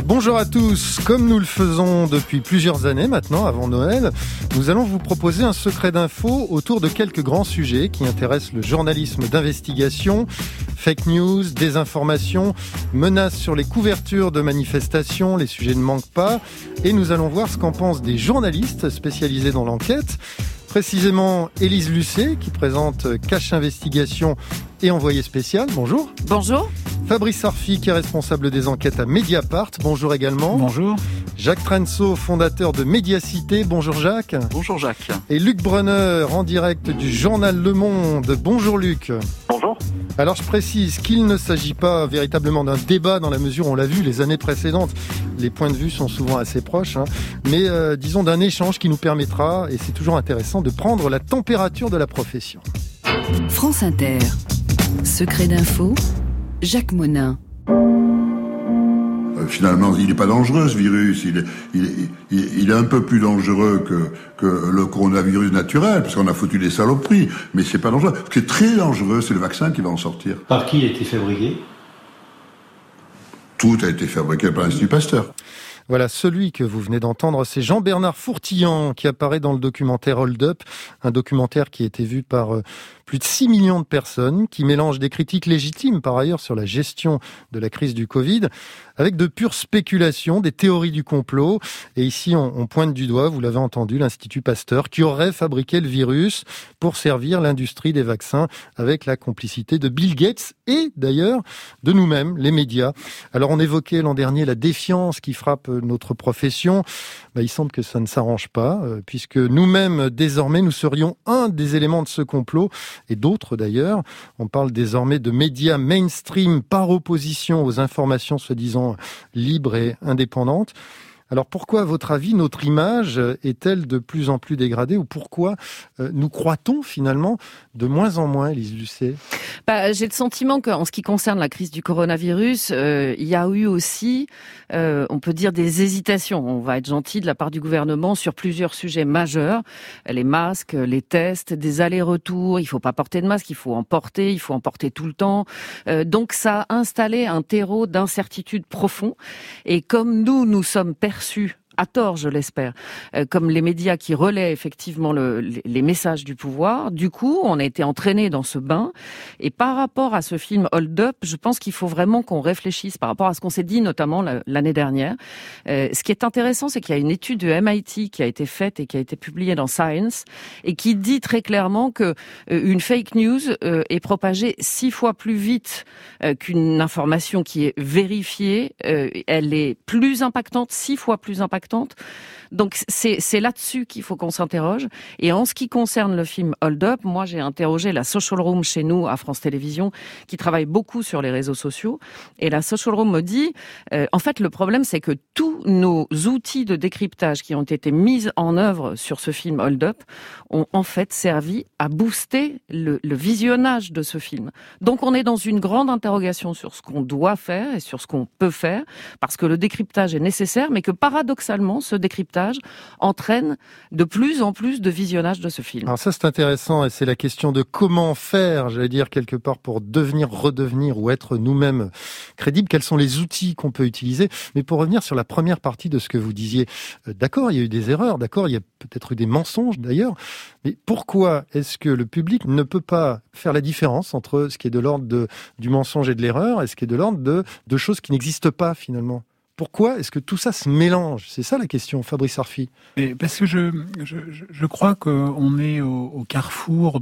Bonjour à tous, comme nous le faisons depuis plusieurs années maintenant, avant Noël, nous allons vous proposer un secret d'info autour de quelques grands sujets qui intéressent le journalisme d'investigation, fake news, désinformation, menaces sur les couvertures de manifestations, les sujets ne manquent pas, et nous allons voir ce qu'en pensent des journalistes spécialisés dans l'enquête. Précisément, Élise Lucet, qui présente Cache Investigation et Envoyé spécial. Bonjour. Bonjour. Fabrice Arfi, qui est responsable des enquêtes à Mediapart. Bonjour également. Bonjour. Jacques Trenso, fondateur de Mediacité. Bonjour Jacques. Bonjour Jacques. Et Luc Brunner, en direct du journal Le Monde. Bonjour Luc. Bonjour. Alors je précise qu'il ne s'agit pas véritablement d'un débat dans la mesure où on l'a vu les années précédentes. Les points de vue sont souvent assez proches, mais disons d'un échange qui nous permettra, et c'est toujours intéressant, de prendre la température de la profession. France Inter. Secret d'info, Jacques Monin. Finalement, il n'est pas dangereux ce virus, il est un peu plus dangereux que le coronavirus naturel, parce qu'on a foutu des saloperies, mais c'est pas dangereux. Ce qui est très dangereux, c'est le vaccin qui va en sortir. Par qui a été fabriqué ? Tout a été fabriqué par l'Institut Pasteur. Voilà, celui que vous venez d'entendre, c'est Jean-Bernard Fourtillan qui apparaît dans le documentaire Hold Up, un documentaire qui a été vu par plus de 6 millions de personnes, qui mélange des critiques légitimes par ailleurs sur la gestion de la crise du Covid, avec de pures spéculations, des théories du complot. Et ici, on pointe du doigt, vous l'avez entendu, l'Institut Pasteur, qui aurait fabriqué le virus pour servir l'industrie des vaccins avec la complicité de Bill Gates et d'ailleurs de nous-mêmes, les médias. Alors on évoquait l'an dernier la défiance qui frappe notre profession. Il semble que ça ne s'arrange pas, puisque nous-mêmes, désormais, nous serions un des éléments de ce complot, et d'autres d'ailleurs. On parle désormais de médias mainstream par opposition aux informations soi-disant libres et indépendantes. Alors pourquoi, à votre avis, notre image est-elle de plus en plus dégradée, ou pourquoi nous croit-on finalement de moins en moins, Élise Lucet ? J'ai le sentiment qu'en ce qui concerne la crise du coronavirus, il y a eu aussi, on peut dire, des hésitations. On va être gentil de la part du gouvernement sur plusieurs sujets majeurs. Les masques, les tests, des allers-retours. Il faut pas porter de masque, il faut en porter tout le temps. Donc ça a installé un terreau d'incertitude profond. Et comme nous sommes perçus, à tort, je l'espère, comme les médias qui relaient effectivement les messages du pouvoir. Du coup, on a été entraînés dans ce bain. Et par rapport à ce film Hold Up, je pense qu'il faut vraiment qu'on réfléchisse par rapport à ce qu'on s'est dit, notamment l'année dernière. Ce qui est intéressant, c'est qu'il y a une étude de MIT qui a été faite et qui a été publiée dans Science et qui dit très clairement que une fake news est propagée 6 fois plus vite qu'une information qui est vérifiée. Elle est plus impactante, 6 fois plus impactante. Donc c'est là-dessus qu'il faut qu'on s'interroge. Et en ce qui concerne le film Hold Up, moi j'ai interrogé la Social Room chez nous à France Télévisions, qui travaille beaucoup sur les réseaux sociaux. Et la Social Room me dit, en fait le problème c'est que tous nos outils de décryptage qui ont été mis en œuvre sur ce film Hold Up ont en fait servi à booster le visionnage de ce film. Donc on est dans une grande interrogation sur ce qu'on doit faire et sur ce qu'on peut faire, parce que le décryptage est nécessaire, mais que paradoxalement, ce décryptage entraîne de plus en plus de visionnage de ce film. Alors ça, c'est intéressant, et c'est la question de comment faire, j'allais dire, quelque part, pour devenir, redevenir ou être nous-mêmes crédibles. Quels sont les outils qu'on peut utiliser ? Mais pour revenir sur la première partie de ce que vous disiez, d'accord, il y a eu des erreurs, d'accord, il y a peut-être eu des mensonges d'ailleurs, mais pourquoi est-ce que le public ne peut pas faire la différence entre ce qui est de l'ordre du mensonge et de l'erreur et ce qui est de l'ordre de choses qui n'existent pas finalement ? Pourquoi est-ce que tout ça se mélange ? C'est ça la question, Fabrice Arfi. Parce que je crois qu'on est au carrefour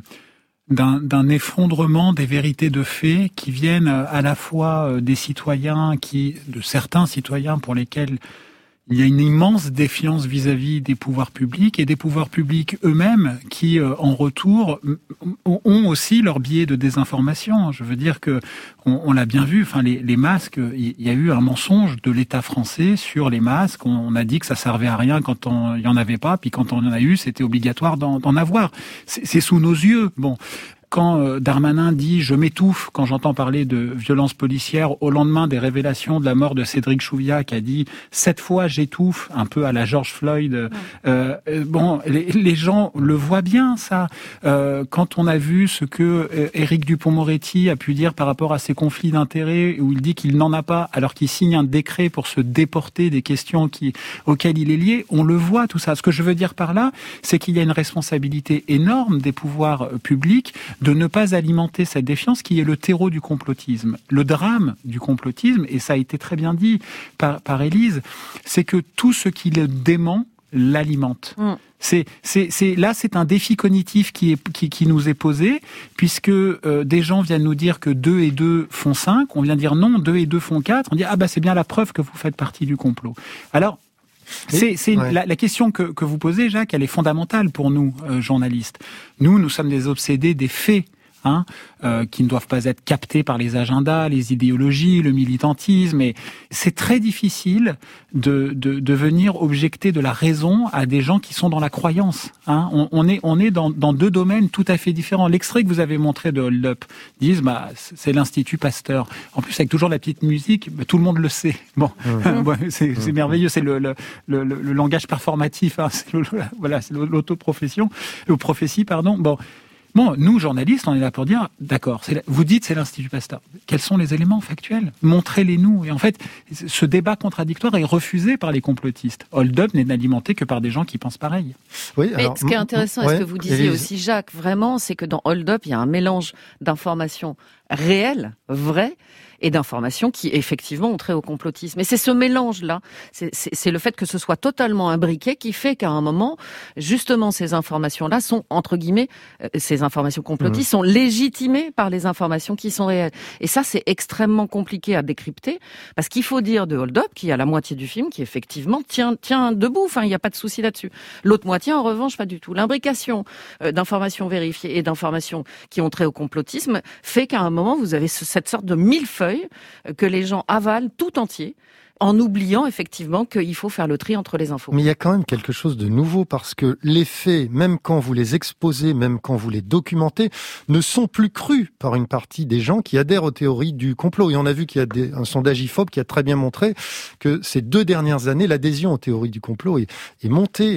d'un effondrement des vérités de fait qui viennent à la fois des citoyens, de certains citoyens pour lesquels il y a une immense défiance vis-à-vis des pouvoirs publics et des pouvoirs publics eux-mêmes qui, en retour, ont aussi leur biais de désinformation. Je veux dire que on l'a bien vu. Enfin, les masques, il y a eu un mensonge de l'État français sur les masques. On a dit que ça servait à rien quand il y en avait pas, puis quand on en a eu, c'était obligatoire d'en avoir. C'est sous nos yeux. Bon. quand Darmanin dit « je m'étouffe » quand j'entends parler de violences policières au lendemain des révélations de la mort de Cédric Chouviat, qui a dit « cette fois j'étouffe », un peu à la George Floyd. Les gens le voient bien, ça. Quand on a vu ce que Éric Dupond-Moretti a pu dire par rapport à ses conflits d'intérêts, où il dit qu'il n'en a pas, alors qu'il signe un décret pour se déporter des questions auxquelles il est lié, on le voit tout ça. Ce que je veux dire par là, c'est qu'il y a une responsabilité énorme des pouvoirs publics de ne pas alimenter cette défiance qui est le terreau du complotisme. Le drame du complotisme, et ça a été très bien dit par Élise, c'est que tout ce qui le dément l'alimente. C'est un défi cognitif qui nous est posé, puisque des gens viennent nous dire que 2 et 2 font 5, on vient dire non, 2 et 2 font 4, on dit c'est bien la preuve que vous faites partie du complot. Alors, la question que vous posez, Jacques, elle est fondamentale pour nous, journalistes. Nous sommes des obsédés des faits, qui ne doivent pas être captés par les agendas, les idéologies, le militantisme. Et c'est très difficile de venir objecter de la raison à des gens qui sont dans la croyance. On est dans 2 domaines tout à fait différents. L'extrait que vous avez montré de Hold Up disent c'est l'Institut Pasteur. En plus, avec toujours la petite musique, tout le monde le sait. C'est merveilleux. C'est le langage performatif. C'est l'autoprofession, prophétie, pardon. Bon, nous, journalistes, on est là pour dire, d'accord, vous dites c'est l'Institut Pasteur. Quels sont les éléments factuels ? Montrez-les-nous. Et en fait, ce débat contradictoire est refusé par les complotistes. Hold Up n'est alimenté que par des gens qui pensent pareil. Oui, mais ce qui est intéressant, ce que vous disiez aussi, Jacques, vraiment, c'est que dans Hold Up, il y a un mélange d'informations réelles, vraies, et d'informations qui, effectivement, ont trait au complotisme. Et c'est ce mélange-là, c'est le fait que ce soit totalement imbriqué qui fait qu'à un moment, justement, ces informations-là sont, entre guillemets, ces informations complotistes sont légitimées par les informations qui sont réelles. Et ça, c'est extrêmement compliqué à décrypter, parce qu'il faut dire de Hold Up, qui a la moitié du film, qui effectivement tient debout, il n'y a pas de souci là-dessus. L'autre moitié, en revanche, pas du tout. L'imbrication d'informations vérifiées et d'informations qui ont trait au complotisme fait qu'à un moment, vous avez cette sorte de millefeuille que les gens avalent tout entier, en oubliant effectivement qu'il faut faire le tri entre les infos. Mais il y a quand même quelque chose de nouveau, parce que les faits, même quand vous les exposez, même quand vous les documentez, ne sont plus crus par une partie des gens qui adhèrent aux théories du complot. Et on a vu qu'il y a un sondage IFOP qui a très bien montré que ces 2 dernières années, l'adhésion aux théories du complot est montée.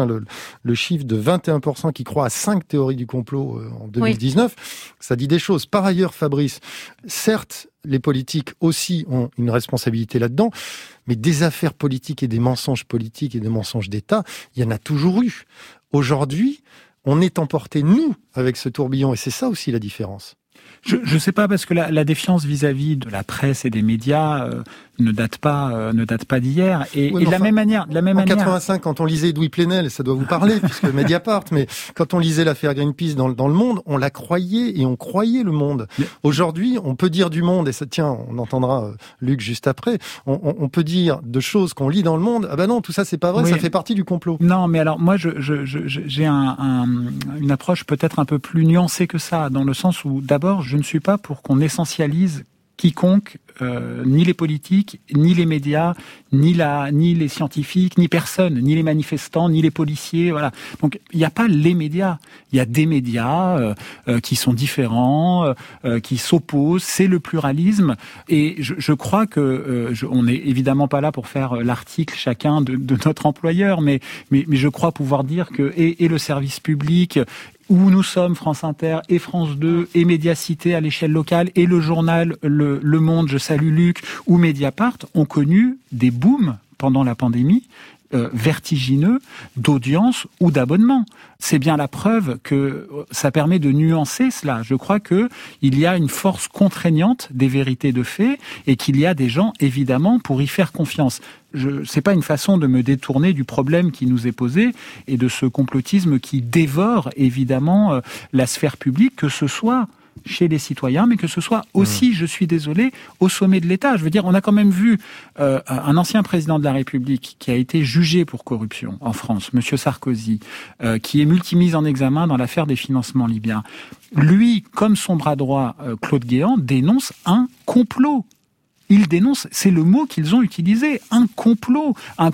Le chiffre de 21% qui croient à 5 théories du complot en 2019, ça dit des choses. Par ailleurs, Fabrice, certes, les politiques aussi ont une responsabilité là-dedans, mais des affaires politiques et des mensonges politiques et des mensonges d'État, il y en a toujours eu. Aujourd'hui, on est emporté, nous, avec ce tourbillon, et c'est ça aussi la différence. Je sais pas, parce que la défiance vis-à-vis de la presse et des médias ne date pas d'hier. Et de la même manière. En 85, quand on lisait Edoui Plenel, ça doit vous parler, puisque Mediapart, mais quand on lisait l'affaire Greenpeace dans Le Monde, on la croyait et on croyait Le Monde. Aujourd'hui, on peut dire du Monde, et ça, tiens, on entendra Luc juste après, on peut dire de choses qu'on lit dans Le Monde, non, tout ça c'est pas vrai, ça fait partie du complot. Non, mais alors, moi, j'ai une approche peut-être un peu plus nuancée que ça, dans le sens où, d'abord, je ne suis pas pour qu'on essentialise quiconque, ni les politiques, ni les médias, ni les scientifiques, ni personne, ni les manifestants, ni les policiers, voilà. Donc il n'y a pas les médias, il y a des médias qui sont différents, qui s'opposent, c'est le pluralisme, et je crois que on n'est évidemment pas là pour faire l'article chacun de notre employeur, mais je crois pouvoir dire que et le service public, où nous sommes, France Inter et France 2 et Médiacité à l'échelle locale et le journal Le Monde, je salue Luc, ou Mediapart, ont connu des booms pendant la pandémie vertigineux d'audience ou d'abonnement. C'est bien la preuve que ça permet de nuancer cela. Je crois que il y a une force contraignante des vérités de fait et qu'il y a des gens, évidemment, pour y faire confiance. C'est pas une façon de me détourner du problème qui nous est posé et de ce complotisme qui dévore, évidemment, la sphère publique, que ce soit chez les citoyens, mais que ce soit aussi, je suis désolé, au sommet de l'État. Je veux dire, on a quand même vu un ancien président de la République qui a été jugé pour corruption en France, Monsieur Sarkozy, qui est multimise en examen dans l'affaire des financements libyens. Lui, comme son bras droit, Claude Guéant, dénonce un complot. Ils dénoncent, c'est le mot qu'ils ont utilisé, un complot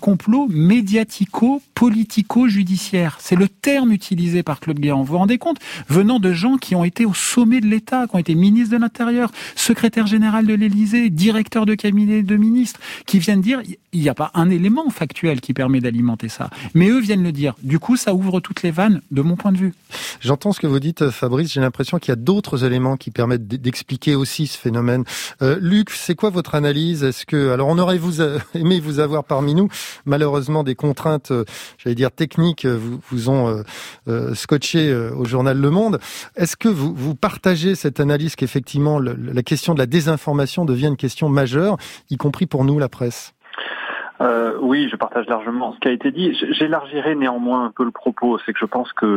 médiatico-politico-judiciaire. C'est le terme utilisé par Claude Guéant. Vous vous rendez compte? Venant de gens qui ont été au sommet de l'État, qui ont été ministres de l'Intérieur, secrétaire général de l'Élysée, directeur de cabinet de ministres, qui viennent dire, il n'y a pas un élément factuel qui permet d'alimenter ça. Mais eux viennent le dire. Du coup, ça ouvre toutes les vannes, de mon point de vue. J'entends ce que vous dites, Fabrice. J'ai l'impression qu'il y a d'autres éléments qui permettent d'expliquer aussi ce phénomène. Luc, c'est quoi votre analyse? Alors on aurait aimé vous avoir parmi nous. Malheureusement, des contraintes, techniques, vous ont scotché au journal Le Monde. Est-ce que vous partagez cette analyse qu'effectivement la question de la désinformation devient une question majeure, y compris pour nous, la presse? Oui, je partage largement ce qui a été dit. J'élargirai néanmoins un peu le propos. C'est que je pense que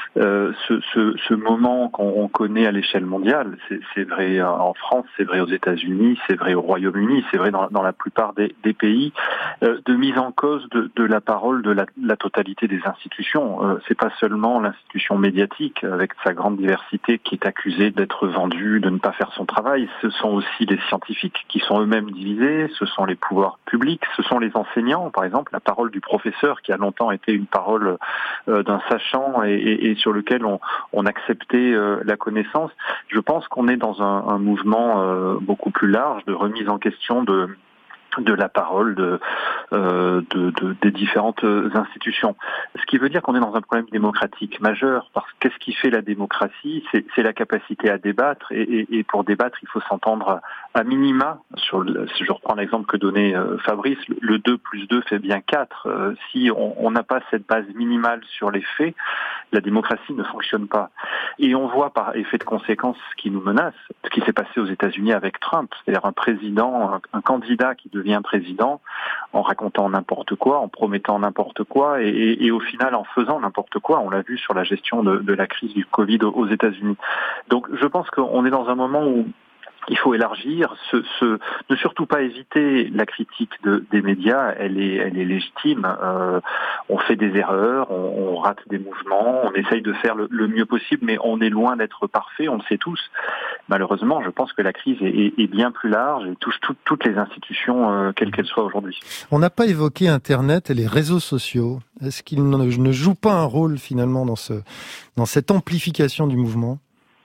ce moment qu'on connaît à l'échelle mondiale, c'est vrai en France, c'est vrai aux États-Unis, c'est vrai au Royaume-Uni, c'est vrai dans la plupart des pays, de mise en cause de la parole de la totalité des institutions. C'est pas seulement l'institution médiatique avec sa grande diversité qui est accusée d'être vendue, de ne pas faire son travail. Ce sont aussi les scientifiques qui sont eux-mêmes divisés, ce sont les pouvoirs publics, ce sont les enseignants, par exemple, la parole du professeur qui a longtemps été une parole d'un sachant et sur lequel on acceptait la connaissance. Je pense qu'on est dans un mouvement beaucoup plus large de remise en question de la parole des différentes institutions. Ce qui veut dire qu'on est dans un problème démocratique majeur, parce que qu'est-ce qui fait la démocratie? C'est la capacité à débattre, et pour débattre, il faut s'entendre à minima. Si je reprends l'exemple que donnait Fabrice, le 2 plus 2 fait bien 4. Si on n'a pas cette base minimale sur les faits, la démocratie ne fonctionne pas. Et on voit par effet de conséquence ce qui nous menace, ce qui s'est passé aux États-Unis avec Trump, c'est-à-dire un candidat qui devient président en racontant n'importe quoi, en promettant n'importe quoi et au final en faisant n'importe quoi. On l'a vu sur la gestion de la crise du Covid aux États-Unis. Donc je pense qu'on est dans un moment où il faut élargir, ne surtout pas éviter la critique des médias, elle est légitime. On fait des erreurs, on rate des mouvements, on essaye de faire le mieux possible, mais on est loin d'être parfait, on le sait tous. Malheureusement, je pense que la crise est bien plus large et touche toutes les institutions, quelles qu'elles soient aujourd'hui. On n'a pas évoqué Internet et les réseaux sociaux. Est-ce qu'ils ne jouent pas un rôle finalement dans cette amplification du mouvement ?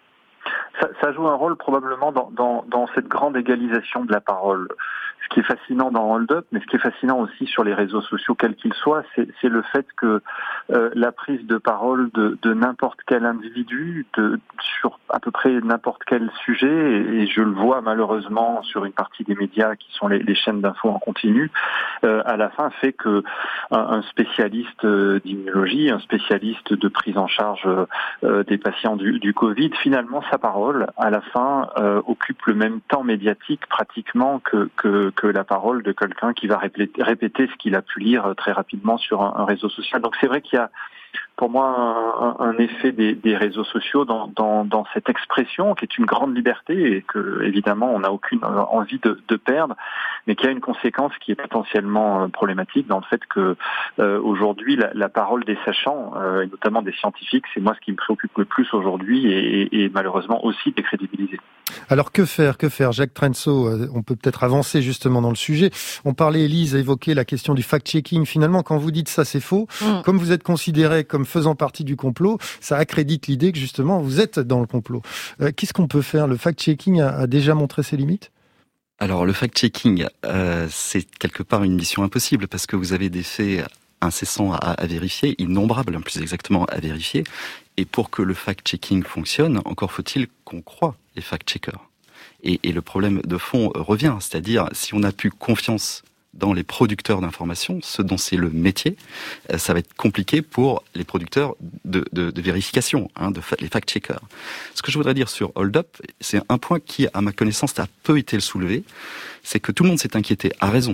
Ça joue un rôle probablement dans cette grande égalisation de la parole. Ce qui est fascinant dans Hold Up, mais ce qui est fascinant aussi sur les réseaux sociaux, quels qu'ils soient, c'est le fait que la prise de parole de n'importe quel individu, sur à peu près n'importe quel sujet, et je le vois malheureusement sur une partie des médias qui sont les chaînes d'infos en continu, à la fin fait que un spécialiste d'immunologie, un spécialiste de prise en charge des patients du Covid, finalement sa parole, à la fin, occupe le même temps médiatique pratiquement que la parole de quelqu'un qui va répéter ce qu'il a pu lire très rapidement sur un réseau social. Donc c'est vrai qu'il y a pour moi un effet des réseaux sociaux dans cette expression qui est une grande liberté et que évidemment on n'a aucune envie de perdre, mais qui a une conséquence qui est potentiellement problématique dans le fait que aujourd'hui la parole des sachants et notamment des scientifiques, c'est moi ce qui me préoccupe le plus aujourd'hui et malheureusement aussi décrédibilisé. Alors que faire Jacques Trenso, on peut peut-être avancer justement dans le sujet. On parlait, Élise a évoqué la question du fact-checking. Finalement, quand vous dites ça c'est faux, comme vous êtes considéré comme faisant partie du complot, ça accrédite l'idée que justement vous êtes dans le complot. Qu'est-ce qu'on peut faire? Le fact-checking a déjà montré ses limites? Alors le fact-checking, c'est quelque part une mission impossible parce que vous avez des faits incessants à vérifier, innombrables plus exactement à vérifier. Et pour que le fact-checking fonctionne, encore faut-il qu'on croie les fact-checkers. Et le problème de fond revient, c'est-à-dire si on n'a plus confiance dans les producteurs d'informations, ce dont c'est le métier, ça va être compliqué pour les producteurs de vérification, les fact-checkers. Ce que je voudrais dire sur Hold Up, c'est un point qui, à ma connaissance, a peu été soulevé, c'est que tout le monde s'est inquiété, à raison,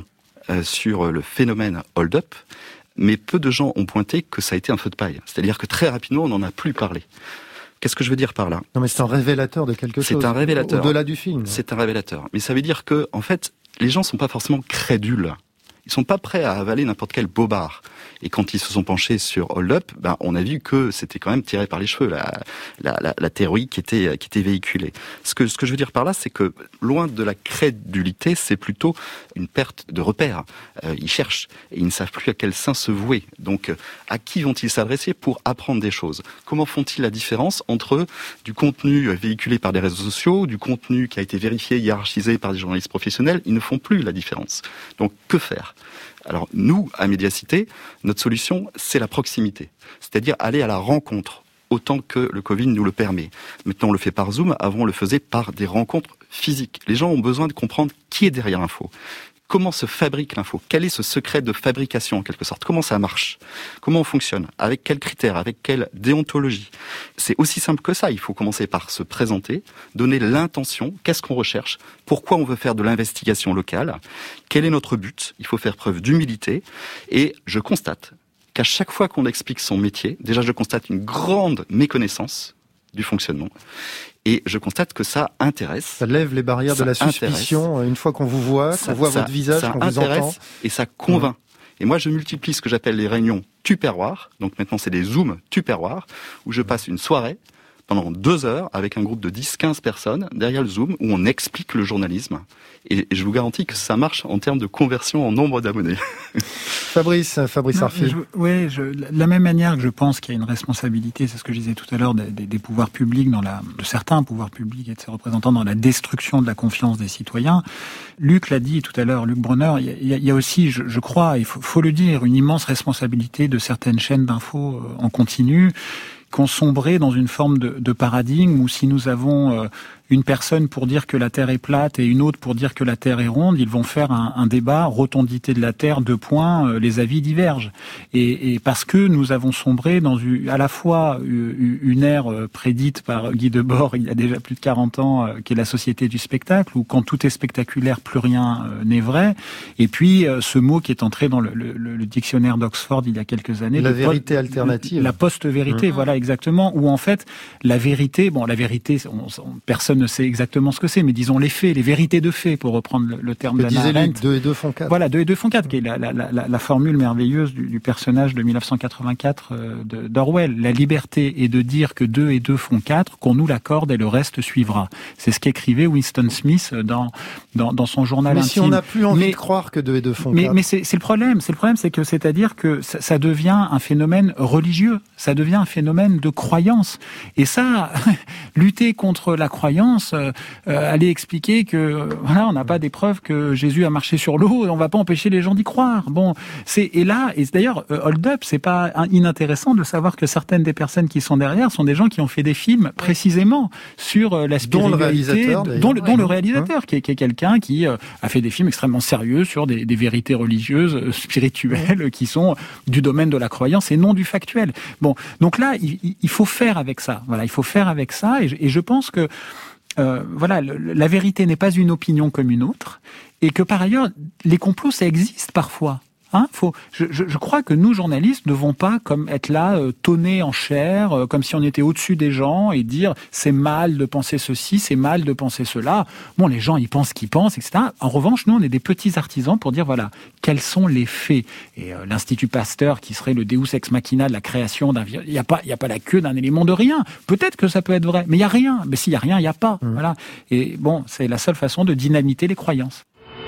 sur le phénomène Hold Up, mais peu de gens ont pointé que ça a été un feu de paille. C'est-à-dire que très rapidement, on n'en a plus parlé. Qu'est-ce que je veux dire par là? Non, mais c'est un révélateur de quelque chose. C'est un révélateur. Au-delà du film. C'est un révélateur. Mais ça veut dire que, en fait, les gens sont pas forcément crédules. Ils sont pas prêts à avaler n'importe quel bobard. Et quand ils se sont penchés sur Hold Up, on a vu que c'était quand même tiré par les cheveux, la théorie qui était véhiculée. Ce que je veux dire par là, c'est que loin de la crédulité, c'est plutôt une perte de repères. Ils cherchent et ils ne savent plus à quel sein se vouer. Donc, à qui vont-ils s'adresser pour apprendre des choses? Comment font-ils la différence entre du contenu véhiculé par des réseaux sociaux, du contenu qui a été vérifié, hiérarchisé par des journalistes professionnels? Ils ne font plus la différence. Donc, que faire? Alors, nous, à Médiacité, notre solution, c'est la proximité. C'est-à-dire aller à la rencontre, autant que le Covid nous le permet. Maintenant, on le fait par Zoom. Avant, on le faisait par des rencontres physiques. Les gens ont besoin de comprendre qui est derrière l'info. Comment se fabrique l'info? Quel est ce secret de fabrication, en quelque sorte? Comment ça marche? Comment on fonctionne? Avec quels critères? Avec quelle déontologie? C'est aussi simple que ça. Il faut commencer par se présenter, donner l'intention. Qu'est-ce qu'on recherche? Pourquoi on veut faire de l'investigation locale? Quel est notre but? Il faut faire preuve d'humilité. Et je constate qu'à chaque fois qu'on explique son métier, déjà je constate une grande méconnaissance du fonctionnement. Et je constate que ça intéresse. Ça lève les barrières de la suspicion. Une fois qu'on vous voit, qu'on voit votre visage, qu'on vous entend. Et ça convainc. Et moi, je multiplie ce que j'appelle les réunions tupperware. Donc maintenant, c'est des Zooms tupperware, où je passe une soirée pendant 2 heures avec un groupe de 10-15 personnes derrière le Zoom, où on explique le journalisme. Et je vous garantis que ça marche en termes de conversion en nombre d'abonnés. Fabrice Arfi. De la même manière que je pense qu'il y a une responsabilité, c'est ce que je disais tout à l'heure, des pouvoirs publics, de certains pouvoirs publics et de ses représentants dans la destruction de la confiance des citoyens. Luc l'a dit tout à l'heure, Luc Brunner, il y a aussi, je crois, il faut le dire, une immense responsabilité de certaines chaînes d'infos en continu, qui ont sombré dans une forme de paradigme où si nous avons une personne pour dire que la Terre est plate et une autre pour dire que la Terre est ronde, ils vont faire un débat, rotondité de la Terre, 2 points, les avis divergent. Et parce que nous avons sombré dans à la fois une ère prédite par Guy Debord il y a déjà plus de 40 ans, qui est la société du spectacle, où quand tout est spectaculaire, plus rien n'est vrai. Et puis ce mot qui est entré dans le dictionnaire d'Oxford il y a quelques années. La vérité alternative. La post-vérité, voilà exactement, où en fait la vérité, personne ne sait exactement ce que c'est, mais disons les faits, les vérités de faits, pour reprendre le terme d'Hannah Arendt. 2 et 2 font 4. Voilà, 2 et 2 font 4, qui est la formule merveilleuse du personnage de 1984 d'Orwell. La liberté est de dire que 2 et 2 font 4, qu'on nous l'accorde et le reste suivra. C'est ce qu'écrivait Winston Smith dans son journal intime. Mais si on n'a plus envie de croire que 2 et 2 font 4. Mais c'est le problème. C'est-à-dire que ça devient un phénomène religieux. Ça devient un phénomène de croyance. Et ça, lutter contre la croyance, aller expliquer que on n'a pas des preuves que Jésus a marché sur l'eau, on va pas empêcher les gens d'y croire. Et d'ailleurs Hold Up, c'est pas inintéressant de savoir que certaines des personnes qui sont derrière sont des gens qui ont fait des films précisément sur la spiritualité, dont le réalisateur qui est quelqu'un qui a fait des films extrêmement sérieux sur des vérités religieuses, spirituelles, qui sont du domaine de la croyance et non du factuel. Donc là, il faut faire avec ça. Voilà, il faut faire avec ça, et je pense que la vérité n'est pas une opinion comme une autre, et que par ailleurs, les complots, ça existe parfois. Je crois que nous, journalistes, ne devons pas être là, tonner en chair, comme si on était au-dessus des gens, et dire c'est mal de penser ceci, c'est mal de penser cela. Les gens, ils pensent ce qu'ils pensent, etc. En revanche, nous, on est des petits artisans pour dire, voilà, quels sont les faits. Et l'Institut Pasteur, qui serait le Deus ex machina de la création d'un virus, il n'y a pas la queue d'un élément de rien. Peut-être que ça peut être vrai, mais il n'y a rien. Mais s'il n'y a rien, il n'y a pas. Voilà. Et c'est la seule façon de dynamiter les croyances.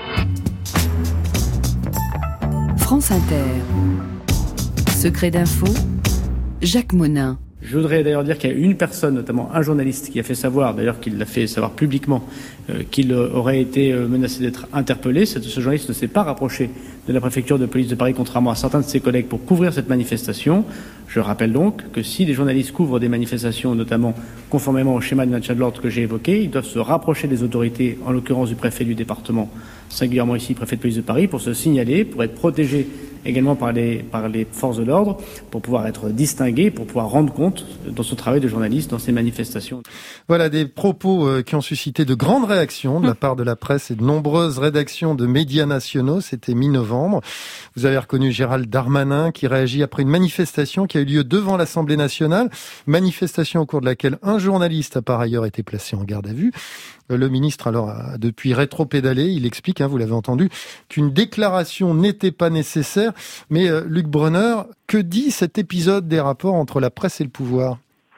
France Inter. Secret d'info, Jacques Monin. Je voudrais d'ailleurs dire qu'il y a une personne, notamment un journaliste, qui a fait savoir, d'ailleurs qu'il l'a fait savoir publiquement, qu'il aurait été menacé d'être interpellé. Ce journaliste ne s'est pas rapproché de la préfecture de police de Paris, contrairement à certains de ses collègues, pour couvrir cette manifestation. Je rappelle donc que si des journalistes couvrent des manifestations, notamment conformément au schéma de maintien de l'ordre que j'ai évoqué, ils doivent se rapprocher des autorités, en l'occurrence du préfet du département, singulièrement ici, préfet de police de Paris, pour se signaler, pour être protégés également par les forces de l'ordre, pour pouvoir être distingué, pour pouvoir rendre compte dans son travail de journaliste, dans ces manifestations. Voilà des propos qui ont suscité de grandes réactions de la part de la presse et de nombreuses rédactions de médias nationaux. C'était mi-novembre. Vous avez reconnu Gérald Darmanin qui réagit après une manifestation qui a eu lieu devant l'Assemblée nationale. Manifestation au cours de laquelle un journaliste a par ailleurs été placé en garde à vue. Le ministre, alors, a depuis rétropédalé. Il explique, vous l'avez entendu, qu'une déclaration n'était pas nécessaire. Mais Luc Brunner, que dit cet épisode des rapports entre la presse et le pouvoir ?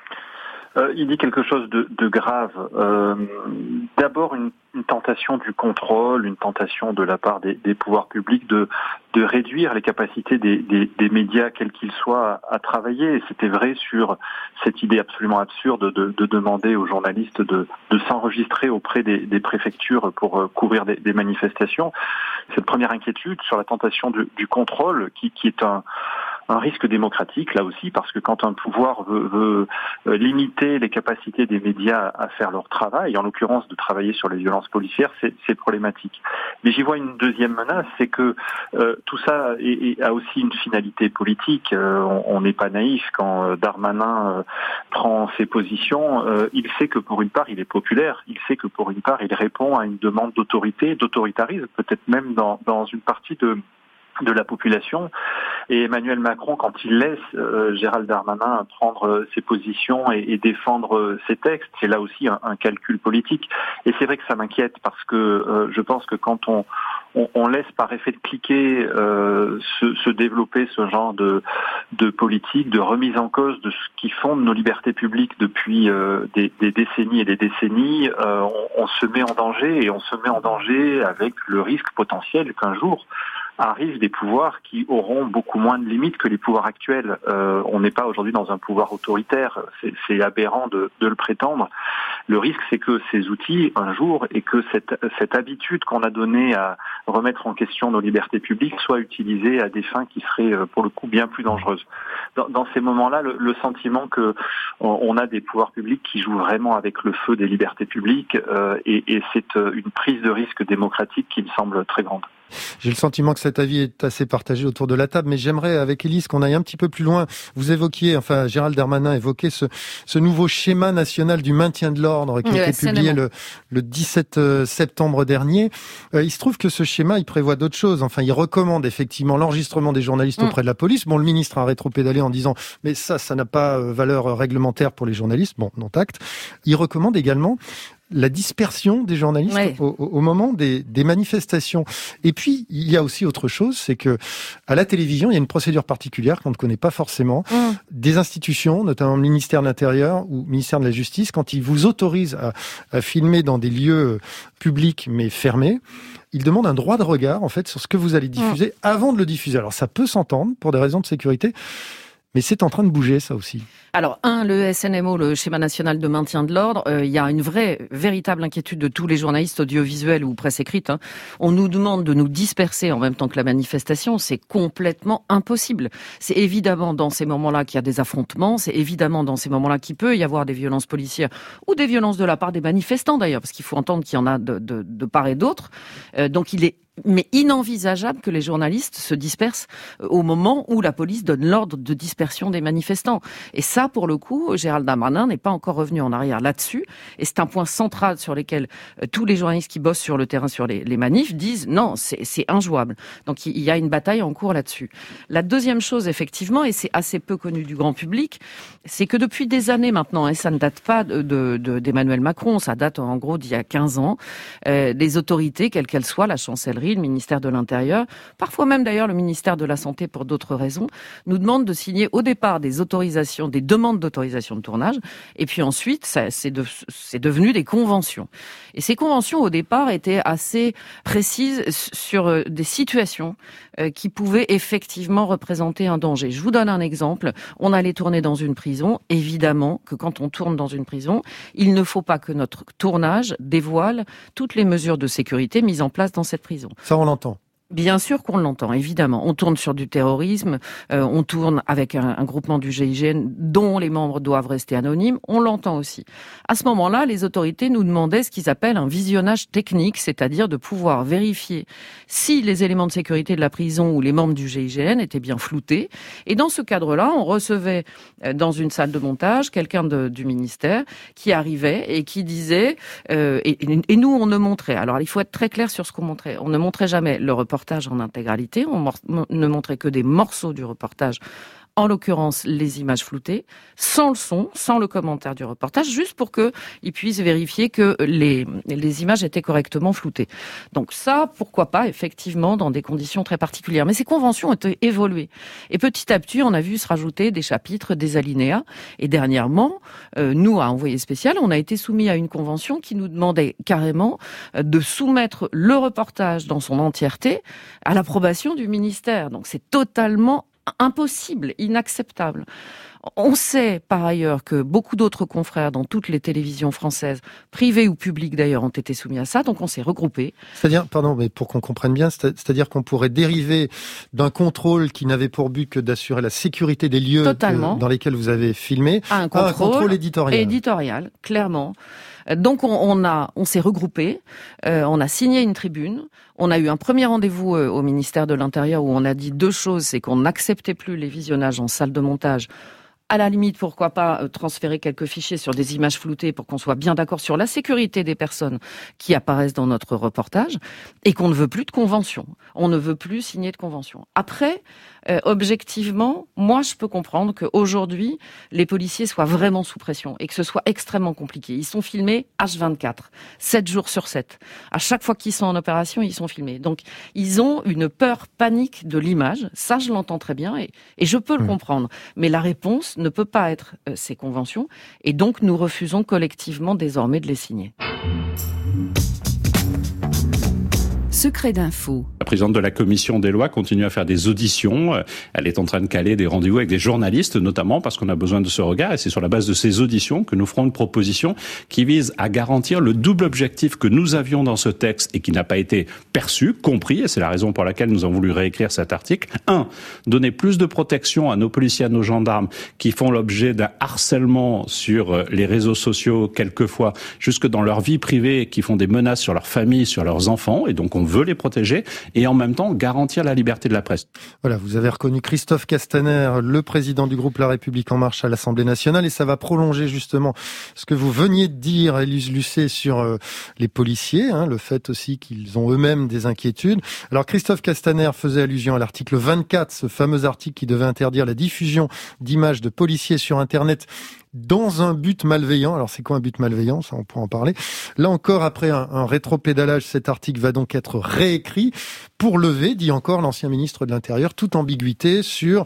Il dit quelque chose de grave. D'abord, une tentation du contrôle, une tentation de la part des pouvoirs publics de réduire les capacités des médias, quels qu'ils soient, à travailler. Et c'était vrai sur cette idée absolument absurde de demander aux journalistes de s'enregistrer auprès des préfectures pour couvrir des manifestations. Cette première inquiétude sur la tentation du contrôle, qui est un risque démocratique, là aussi, parce que quand un pouvoir veut limiter les capacités des médias à faire leur travail, en l'occurrence de travailler sur les violences policières, c'est problématique. Mais j'y vois une deuxième menace, c'est que tout ça a aussi une finalité politique. On n'est pas naïf quand Darmanin prend ses positions. Il sait que pour une part, il est populaire. Il sait que pour une part, il répond à une demande d'autorité, d'autoritarisme, peut-être même dans une partie de la population. Et Emmanuel Macron, quand il laisse Gérald Darmanin prendre ses positions et défendre ses textes, c'est là aussi un calcul politique. Et c'est vrai que ça m'inquiète parce que je pense que quand on laisse par effet de cliquet se développer ce genre de politique, de remise en cause de ce qui fonde nos libertés publiques depuis des décennies et des décennies, on se met en danger, et on se met en danger avec le risque potentiel qu'un jour arrivent des pouvoirs qui auront beaucoup moins de limites que les pouvoirs actuels. On n'est pas aujourd'hui dans un pouvoir autoritaire, c'est aberrant de le prétendre. Le risque, c'est que ces outils, un jour, et que cette habitude qu'on a donnée à remettre en question nos libertés publiques soit utilisée à des fins qui seraient, pour le coup, bien plus dangereuses. Dans ces moments-là, le sentiment que on a des pouvoirs publics qui jouent vraiment avec le feu des libertés publiques, et c'est une prise de risque démocratique qui me semble très grande. J'ai le sentiment que cet avis est assez partagé autour de la table, mais j'aimerais, avec Élise, qu'on aille un petit peu plus loin. Vous évoquiez, Gérald Darmanin évoquait ce nouveau schéma national du maintien de l'ordre qui a été publié le 17 septembre dernier. Il se trouve que ce schéma, il prévoit d'autres choses. Il recommande effectivement l'enregistrement des journalistes auprès de la police. Bon, le ministre a rétropédalé en disant « mais ça n'a pas valeur réglementaire pour les journalistes ». Bon, non tact. Il recommande également la dispersion des journalistes au moment des manifestations. Et puis, il y a aussi autre chose, c'est que à la télévision, il y a une procédure particulière qu'on ne connaît pas forcément. Des institutions, notamment le ministère de l'Intérieur ou le ministère de la Justice, quand ils vous autorisent à filmer dans des lieux publics mais fermés, ils demandent un droit de regard, sur ce que vous allez diffuser avant de le diffuser. Alors, ça peut s'entendre pour des raisons de sécurité, mais c'est en train de bouger, ça aussi. Alors, le SNMO, le schéma national de maintien de l'ordre, il y a une véritable inquiétude de tous les journalistes audiovisuels ou presse écrite. On nous demande de nous disperser en même temps que la manifestation. C'est complètement impossible. C'est évidemment dans ces moments-là qu'il y a des affrontements. C'est évidemment dans ces moments-là qu'il peut y avoir des violences policières ou des violences de la part des manifestants d'ailleurs, parce qu'il faut entendre qu'il y en a de part et d'autre. Donc, il est inenvisageable que les journalistes se dispersent au moment où la police donne l'ordre de dispersion des manifestants. Et ça, pour le coup, Gérald Darmanin n'est pas encore revenu en arrière là-dessus. Et c'est un point central sur lequel tous les journalistes qui bossent sur le terrain, sur les manifs, disent non, c'est injouable. Donc il y a une bataille en cours là-dessus. La deuxième chose, effectivement, et c'est assez peu connu du grand public, c'est que depuis des années maintenant, et ça ne date pas d'Emmanuel Macron, ça date en gros d'il y a 15 ans, les autorités, quelles qu'elles soient, la chancellerie, le ministère de l'Intérieur, parfois même d'ailleurs le ministère de la Santé pour d'autres raisons, nous demandent de signer au départ des demandes d'autorisation de tournage, et puis ensuite c'est devenu des conventions. Et ces conventions au départ étaient assez précises sur des situations qui pouvaient effectivement représenter un danger. Je vous donne un exemple. On allait tourner dans une prison. Évidemment que quand on tourne dans une prison, il ne faut pas que notre tournage dévoile toutes les mesures de sécurité mises en place dans cette prison. Ça, on l'entend. Bien sûr qu'on l'entend, évidemment. On tourne sur du terrorisme, on tourne avec un groupement du GIGN dont les membres doivent rester anonymes, on l'entend aussi. À ce moment-là, les autorités nous demandaient ce qu'ils appellent un visionnage technique, c'est-à-dire de pouvoir vérifier si les éléments de sécurité de la prison ou les membres du GIGN étaient bien floutés. Et dans ce cadre-là, on recevait dans une salle de montage quelqu'un du ministère qui arrivait et qui disait, et nous on ne montrait, alors il faut être très clair sur ce qu'on montrait, on ne montrait jamais le reportage en intégralité, on ne montrait que des morceaux du reportage, en l'occurrence les images floutées, sans le son, sans le commentaire du reportage, juste pour qu'ils puissent vérifier que les images étaient correctement floutées. Donc ça, pourquoi pas, effectivement, dans des conditions très particulières. Mais ces conventions ont évolué. Et petit à petit, on a vu se rajouter des chapitres, des alinéas. Et dernièrement, nous, à Envoyé spécial, on a été soumis à une convention qui nous demandait carrément de soumettre le reportage dans son entièreté à l'approbation du ministère. Donc c'est totalement impossible, inacceptable. On sait par ailleurs que beaucoup d'autres confrères dans toutes les télévisions françaises, privées ou publiques d'ailleurs, ont été soumis à ça, donc on s'est regroupés. C'est-à-dire, pardon, mais pour qu'on comprenne bien, c'est-à-dire qu'on pourrait dériver d'un contrôle qui n'avait pour but que d'assurer la sécurité des lieux dans lesquels vous avez filmé à un contrôle éditorial. Éditorial, clairement. Donc on s'est regroupés, on a signé une tribune, on a eu un premier rendez-vous au ministère de l'Intérieur où on a dit deux choses, c'est qu'on n'acceptait plus les visionnages en salle de montage. À la limite, pourquoi pas transférer quelques fichiers sur des images floutées pour qu'on soit bien d'accord sur la sécurité des personnes qui apparaissent dans notre reportage et qu'on ne veut plus de convention. On ne veut plus signer de convention. Après, objectivement, moi je peux comprendre qu'aujourd'hui, les policiers soient vraiment sous pression et que ce soit extrêmement compliqué. Ils sont filmés H24, 7 jours sur 7. À chaque fois qu'ils sont en opération, ils sont filmés. Donc, ils ont une peur panique de l'image. Ça, je l'entends très bien et je peux le comprendre. Mais la réponse ne peut pas être ces conventions et donc nous refusons collectivement désormais de les signer. Secret d'info. La présidente de la commission des lois continue à faire des auditions. Elle est en train de caler des rendez-vous avec des journalistes, notamment parce qu'on a besoin de ce regard. Et c'est sur la base de ces auditions que nous ferons une proposition qui vise à garantir le double objectif que nous avions dans ce texte et qui n'a pas été perçu, compris. Et c'est la raison pour laquelle nous avons voulu réécrire cet article. 1. Donner plus de protection à nos policiers, à nos gendarmes qui font l'objet d'un harcèlement sur les réseaux sociaux, quelquefois jusque dans leur vie privée, qui font des menaces sur leur famille, sur leurs enfants. Et donc on veut les protéger et en même temps garantir la liberté de la presse. Voilà, vous avez reconnu Christophe Castaner, le président du groupe La République En Marche à l'Assemblée nationale, et ça va prolonger justement ce que vous veniez de dire, Élise Lucet, sur les policiers, le fait aussi qu'ils ont eux-mêmes des inquiétudes. Alors Christophe Castaner faisait allusion à l'article 24, ce fameux article qui devait interdire la diffusion d'images de policiers sur Internet dans un but malveillant. Alors c'est quoi un but malveillant? Ça, on pourra en parler. Là encore, après un rétropédalage, cet article va donc être réécrit pour lever, dit encore l'ancien ministre de l'Intérieur, toute ambiguïté sur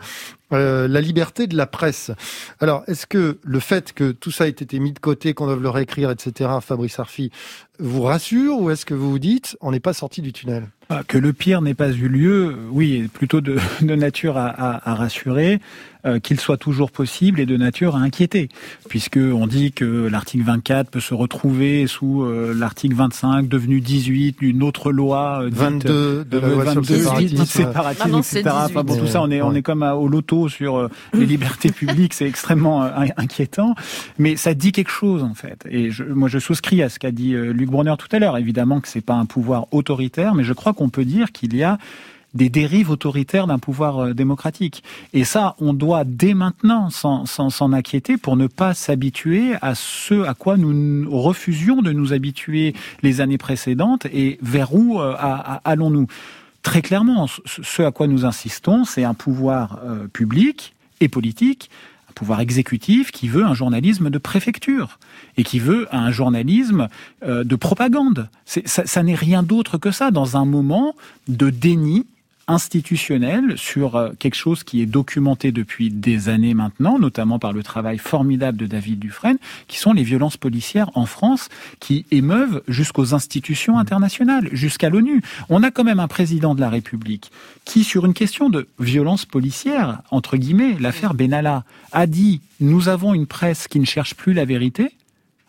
la liberté de la presse. Alors, est-ce que le fait que tout ça ait été mis de côté, qu'on doive le réécrire, etc., Fabrice Arfi, vous rassure, ou est-ce que vous vous dites, on n'est pas sorti du tunnel? Que le pire n'ait pas eu lieu, oui, plutôt de nature à rassurer, qu'il soit toujours possible et de nature à inquiéter, puisque on dit que l'article 24 peut se retrouver sous l'article 25, devenu 18, une autre loi, 22 de la loi sur le séparatisme, etc. Enfin, bon, tout ça, on est comme au loto sur les libertés publiques, c'est extrêmement inquiétant, mais ça dit quelque chose en fait. Et moi, je souscris à ce qu'a dit Luc Brunner tout à l'heure. Évidemment que c'est pas un pouvoir autoritaire, mais je crois qu'on peut dire qu'il y a des dérives autoritaires d'un pouvoir démocratique. Et ça, on doit dès maintenant s'en inquiéter pour ne pas s'habituer à ce à quoi nous refusions de nous habituer les années précédentes et vers où allons-nous. Très clairement, ce à quoi nous insistons, c'est un pouvoir public et politique, un pouvoir exécutif qui veut un journalisme de préfecture et qui veut un journalisme de propagande. Ça n'est rien d'autre que ça, dans un moment de déni institutionnel sur quelque chose qui est documenté depuis des années maintenant, notamment par le travail formidable de David Dufresne, qui sont les violences policières en France qui émeuvent jusqu'aux institutions internationales, jusqu'à l'ONU. On a quand même un président de la République qui, sur une question de violence policière, entre guillemets, l'affaire Benalla, a dit « Nous avons une presse qui ne cherche plus la vérité ».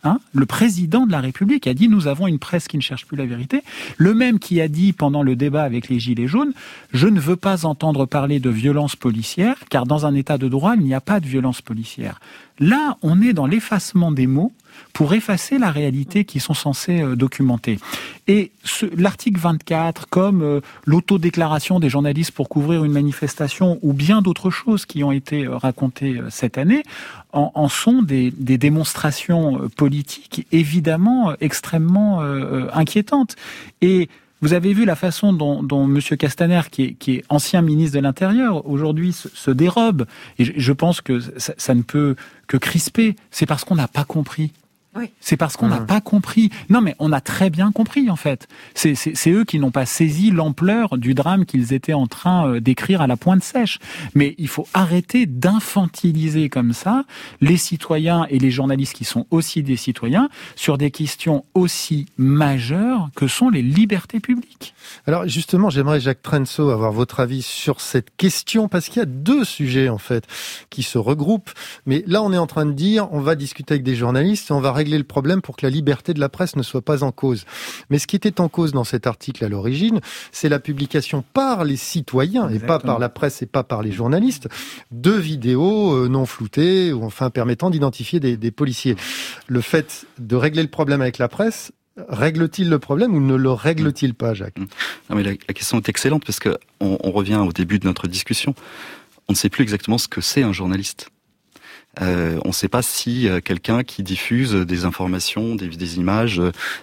Le président de la République a dit « Nous avons une presse qui ne cherche plus la vérité ». Le même qui a dit pendant le débat avec les Gilets jaunes « Je ne veux pas entendre parler de violence policière, car dans un état de droit, il n'y a pas de violence policière ». Là, on est dans l'effacement des mots pour effacer la réalité qu'ils sont censés documenter. Et l'article 24, comme l'autodéclaration des journalistes pour couvrir une manifestation ou bien d'autres choses qui ont été racontées cette année, en sont des démonstrations politiques évidemment extrêmement inquiétantes. Et vous avez vu la façon dont M. Castaner, qui est ancien ministre de l'Intérieur, aujourd'hui se dérobe. Et je pense que ça ne peut que crisper. C'est parce qu'on n'a pas compris. Oui. C'est parce qu'on n'a pas compris. Non, mais on a très bien compris, en fait. C'est eux qui n'ont pas saisi l'ampleur du drame qu'ils étaient en train d'écrire à la pointe sèche. Mais il faut arrêter d'infantiliser comme ça les citoyens et les journalistes qui sont aussi des citoyens sur des questions aussi majeures que sont les libertés publiques. Alors justement, j'aimerais, Jacques Trenso, avoir votre avis sur cette question, parce qu'il y a deux sujets, en fait, qui se regroupent. Mais là, on est en train de dire, on va discuter avec des journalistes et on va régler le problème pour que la liberté de la presse ne soit pas en cause. Mais ce qui était en cause dans cet article à l'origine, c'est la publication par les citoyens, exactement, et pas par la presse et pas par les journalistes, de vidéos non floutées, ou enfin permettant d'identifier des policiers. Le fait de régler le problème avec la presse, règle-t-il le problème ou ne le règle-t-il pas, Jacques ? Non, mais la question est excellente parce que on revient au début de notre discussion. On ne sait plus exactement ce que c'est un journaliste. On ne sait pas si quelqu'un qui diffuse des informations, des images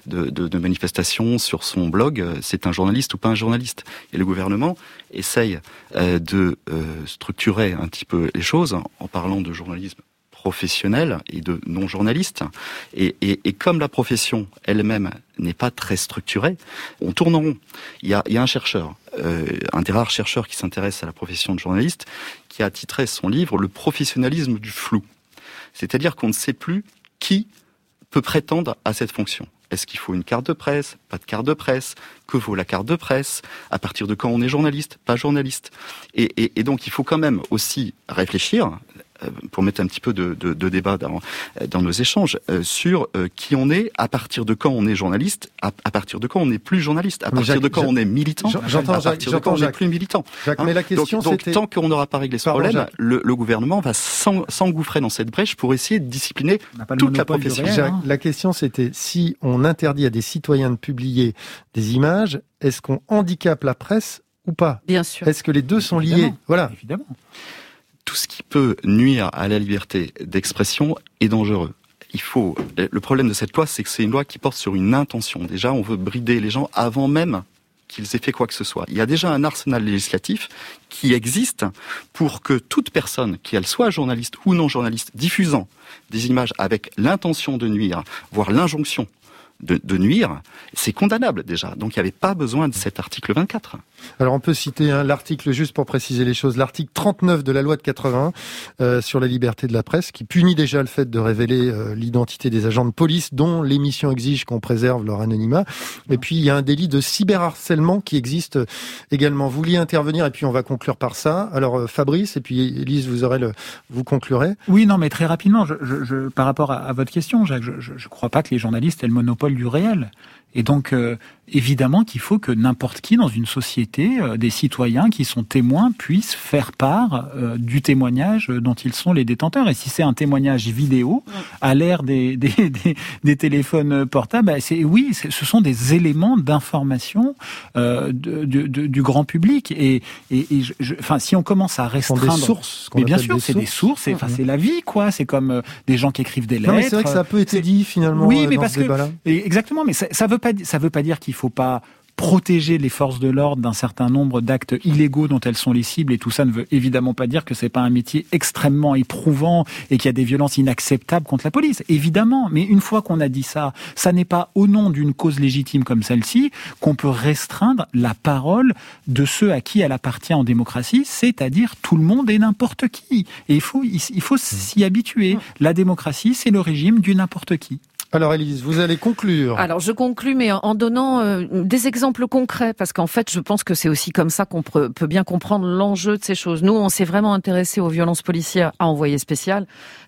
de manifestations sur son blog, c'est un journaliste ou pas un journaliste. Et le gouvernement essaye de structurer un petit peu les choses en parlant de journalisme professionnel et de non-journalistes. Et comme la profession elle-même n'est pas très structurée, on tourne en rond. Il y a un chercheur, un des rares chercheurs qui s'intéresse à la profession de journaliste, qui a titré son livre « Le professionnalisme du flou ». C'est-à-dire qu'on ne sait plus qui peut prétendre à cette fonction. Est-ce qu'il faut une carte de presse ? Pas de carte de presse ? Que vaut la carte de presse ? À partir de quand on est journaliste ? Pas journaliste ? Et donc il faut quand même aussi réfléchir, pour mettre un petit peu de débat dans nos échanges, sur qui on est, à partir de quand on est journaliste, à partir de quand on n'est plus journaliste, à partir de quand on est militant, à partir de quand on n'est plus militant. Jacques, mais la question, donc tant qu'on n'aura pas réglé ce problème, le gouvernement va s'engouffrer dans cette brèche pour essayer de discipliner toute la profession. Jacques, la question c'était, si on interdit à des citoyens de publier des images, est-ce qu'on handicape la presse ou pas ? Bien sûr. Est-ce que les deux sont liés ? Évidemment. Voilà. Évidemment. Tout ce qui peut nuire à la liberté d'expression est dangereux. Le problème de cette loi, c'est que c'est une loi qui porte sur une intention. Déjà, on veut brider les gens avant même qu'ils aient fait quoi que ce soit. Il y a déjà un arsenal législatif qui existe pour que toute personne, qu'elle soit journaliste ou non journaliste, diffusant des images avec l'intention de nuire, voire l'injonction de nuire, c'est condamnable déjà. Donc il n'y avait pas besoin de cet article 24. Alors on peut citer l'article, juste pour préciser les choses, l'article 39 de la loi de 81 sur la liberté de la presse, qui punit déjà le fait de révéler l'identité des agents de police dont l'émission exige qu'on préserve leur anonymat. Et puis il y a un délit de cyberharcèlement qui existe également. Vous vouliez intervenir et puis on va conclure par ça. Alors Fabrice et puis Élise, vous conclurez. Oui, non, mais très rapidement, par rapport à votre question, Jacques, je crois pas que les journalistes aient le monopole du réel. Et donc, évidemment qu'il faut que n'importe qui dans une société, des citoyens qui sont témoins, puissent faire part du témoignage dont ils sont les détenteurs. Et si c'est un témoignage vidéo, à l'ère des téléphones portables, ce sont des éléments d'information du grand public. Si on commence à restreindre... Ce sont des sources. Mais bien sûr, c'est des sources. C'est la vie, quoi. C'est comme des gens qui écrivent des lettres. Non, mais c'est vrai que ça a peu été dit, finalement, dans ce débat-là. Exactement, mais ça veut pas dire qu'il faut pas protéger les forces de l'ordre d'un certain nombre d'actes illégaux dont elles sont les cibles, et tout ça ne veut évidemment pas dire que c'est pas un métier extrêmement éprouvant et qu'il y a des violences inacceptables contre la police, évidemment. Mais une fois qu'on a dit ça, ça n'est pas au nom d'une cause légitime comme celle-ci qu'on peut restreindre la parole de ceux à qui elle appartient en démocratie, c'est-à-dire tout le monde et n'importe qui. Et il faut s'y habituer. La démocratie, c'est le régime du n'importe qui. Alors Élise, vous allez conclure. Alors je conclus, mais en donnant des exemples concrets, parce qu'en fait je pense que c'est aussi comme ça qu'on peut bien comprendre l'enjeu de ces choses. Nous, on s'est vraiment intéressé aux violences policières à envoyé spécial.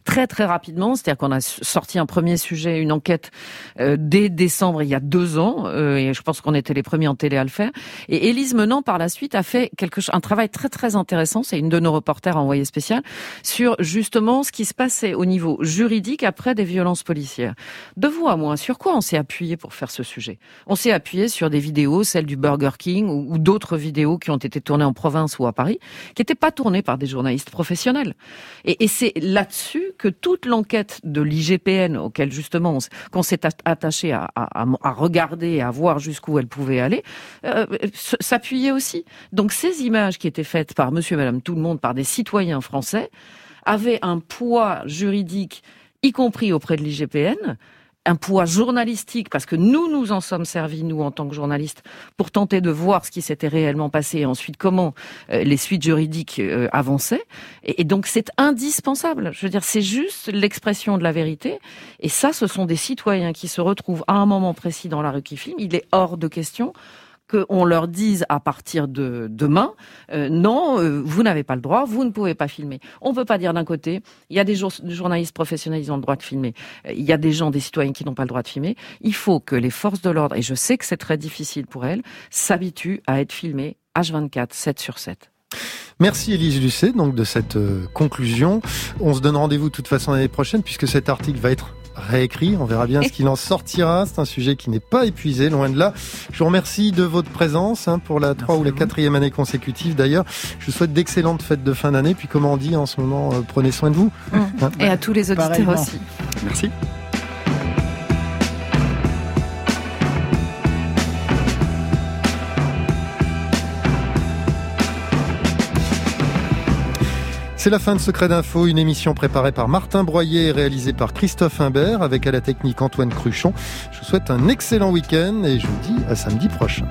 très très rapidement. C'est-à-dire qu'on a sorti un premier sujet, une enquête dès décembre il y a 2 ans, et je pense qu'on était les premiers en télé à le faire. Et Élise Menand par la suite a fait un travail très très intéressant. C'est une de nos reporters envoyée spéciale sur justement ce qui se passait au niveau juridique après des violences policières. De vous à moi, sur quoi on s'est appuyé pour faire ce sujet? On s'est appuyé sur des vidéos, celles du Burger King ou d'autres vidéos qui ont été tournées en province ou à Paris, qui n'étaient pas tournées par des journalistes professionnels. Et c'est là-dessus que toute l'enquête de l'IGPN, auquel justement qu'on s'est attaché à regarder et à voir jusqu'où elle pouvait aller, s'appuyait aussi. Donc ces images qui étaient faites par monsieur et madame tout le monde, par des citoyens français, avaient un poids juridique, y compris auprès de l'IGPN, un poids journalistique, parce que nous en sommes servis, nous, en tant que journalistes, pour tenter de voir ce qui s'était réellement passé et ensuite comment les suites juridiques avançaient. Et donc, c'est indispensable. Je veux dire, c'est juste l'expression de la vérité. Et ça, ce sont des citoyens qui se retrouvent à un moment précis dans la rue qui filment. Il est hors de question qu'on leur dise à partir de demain, non, vous n'avez pas le droit, vous ne pouvez pas filmer. On ne peut pas dire d'un côté, il y a des journalistes professionnels, ils ont le droit de filmer. Il y a des citoyens qui n'ont pas le droit de filmer. Il faut que les forces de l'ordre, et je sais que c'est très difficile pour elles, s'habituent à être filmées H24, 7/7. Merci Élise Lucet donc de cette conclusion. On se donne rendez-vous de toute façon l'année prochaine puisque cet article va être réécrit. On verra bien ce qu'il en sortira. C'est un sujet qui n'est pas épuisé, loin de là. Je vous remercie de votre présence pour la 3 ou la 4e année consécutive d'ailleurs. Je vous souhaite d'excellentes fêtes de fin d'année. Puis comme on dit en ce moment, prenez soin de vous. Et à tous les auditeurs pareillement aussi. Merci. C'est la fin de Secret d'Info, une émission préparée par Martin Broyer et réalisée par Christophe Imbert avec à la technique Antoine Cruchon. Je vous souhaite un excellent week-end et je vous dis à samedi prochain.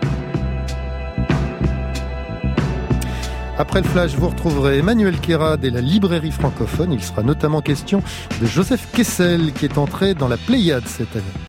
Après le flash, vous retrouverez Emmanuel Kérad et la librairie francophone. Il sera notamment question de Joseph Kessel qui est entré dans la Pléiade cette année.